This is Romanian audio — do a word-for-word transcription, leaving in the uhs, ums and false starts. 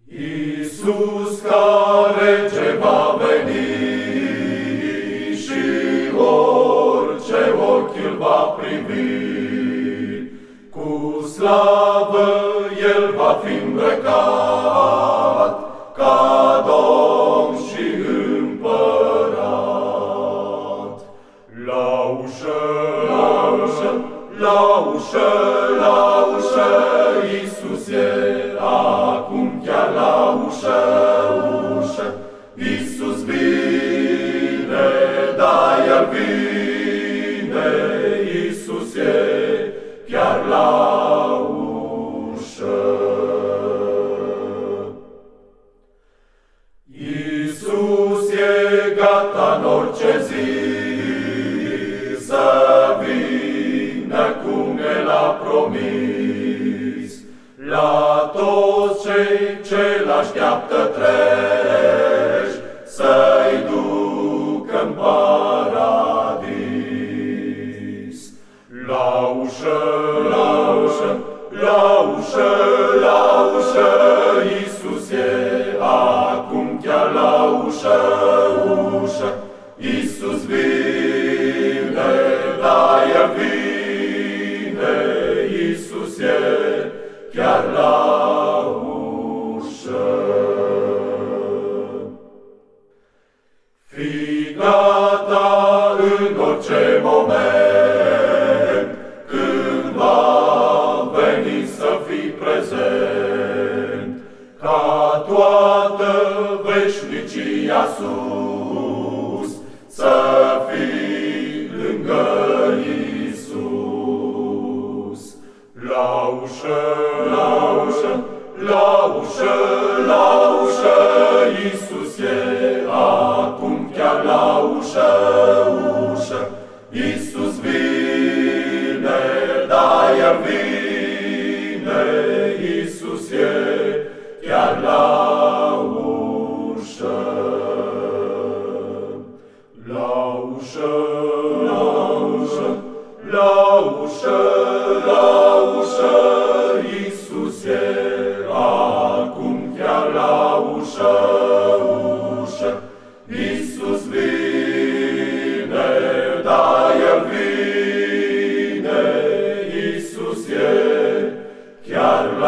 Iisus care ce va veni și orice ochi îl va privi, cu slavă El va fi îmbrăcat ca Domn și Împărat. La ușă, la ușă, la ușă, la ușă, Iisus e acum chiar la ușă, ușă. Iisus vine, da, El vine, Iisus e chiar la ușă. Iisus e gata în orice zi să vină cum El a promis. La toți cei ce l-așteaptă treji să-i ducă-n paradis. La ușă, la ușă, la ușă, la ușă, Iisus e acum chiar la ușă, ușă. Iisus vine, da, El vine, Iisus e chiar la ușă. Fii gata în orice moment, când va veni să fii prezent, ca toată veșnicia sus să fii lângă Iisus. La ușă, la ușă, la ușă, la ușă, Iisus e acum chiar la ușă, ușă. Iisus vine, da, El vine, Iisus e chiar la ușă. La ușă, la ușă, la ușă, la ușă, Iisus e acum chiar la ușă, ușă. Iisus vine, da, El vine, Iisus e chiar la